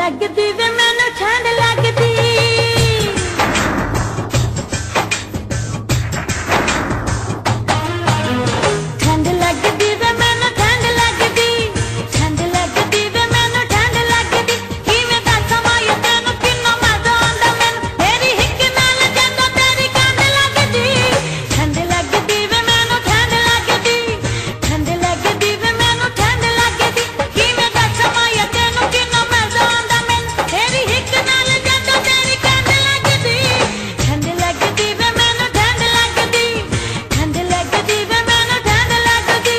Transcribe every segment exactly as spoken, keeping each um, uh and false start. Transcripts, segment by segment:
लगदी वे मैनू ठंड लगदी। ठंड लगदी वे मैनू ठंड लगदी। ठंड लगदी वे मैनू ठंड लगदी। किवें दस्सां माया तैनू किन्ना मजा आंदा मैनू तेरी हिक नाल जदों तेरी कंध लगदी। ठंड लगदी वे मैनू ठंड लगदी। ठंड लगदी वे मैनू ठंड लगदी। किवें दस्सां माया तैनू किन्ना मजा आंदा मैनू तेरी हिक नाल जदों तेरी कंध लगदी। ठंड लगदी वे मैनू ठंड लगदी। ठंड लगदी वे मैनू ठंड लगदी।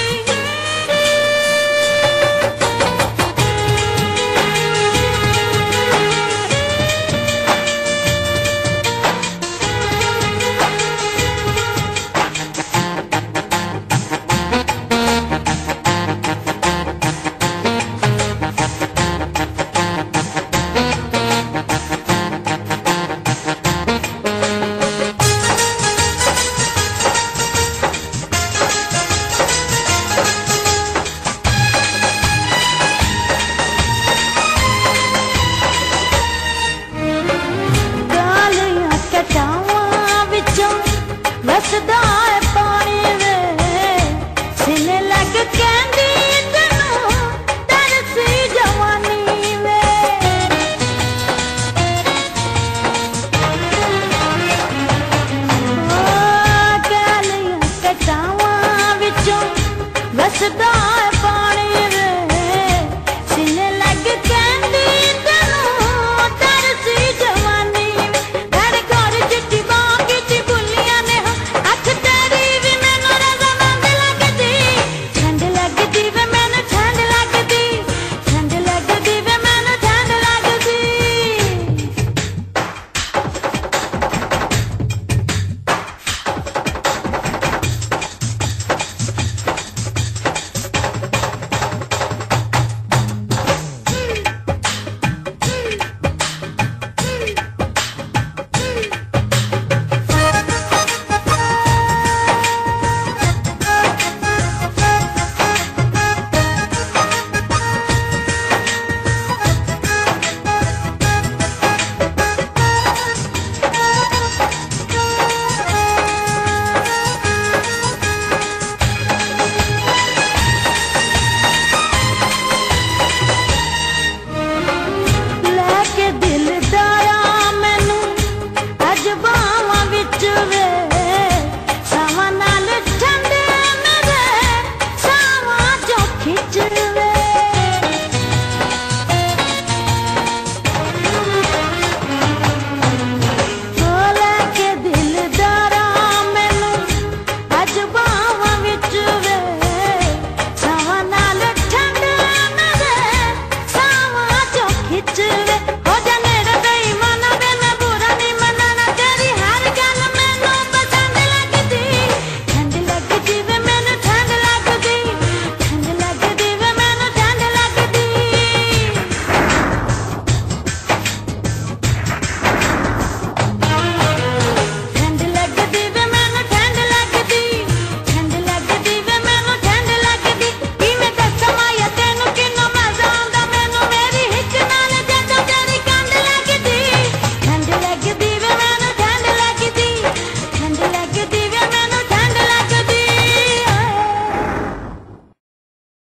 कालियां कटावां विचों वसदा है पानी वे सीने लग कहंदी तैनू तरसी जवानी वे। ओ कालियां कटावां विचों वसदा है पानी वे सीने लग कहंदी तैनू तरसी जवानी वे। घर घर चिट्टी बांगी ची बुलियां ने अख तेरी भी मैनू रज़ामंद लगदी। ठंड लगदी वे मैनू ठंड लगदी। ठंड लगदी वे मैनू ठंड लगदी। लैके दिल दाया मैनू अज बावां विच वे सावां नाल ठंड मेरे सावां चों खिच वे। ओ लैके दिल दारा मैनू अज बावां विच वे सावां नाल ठंड मेरे सावां चों खिच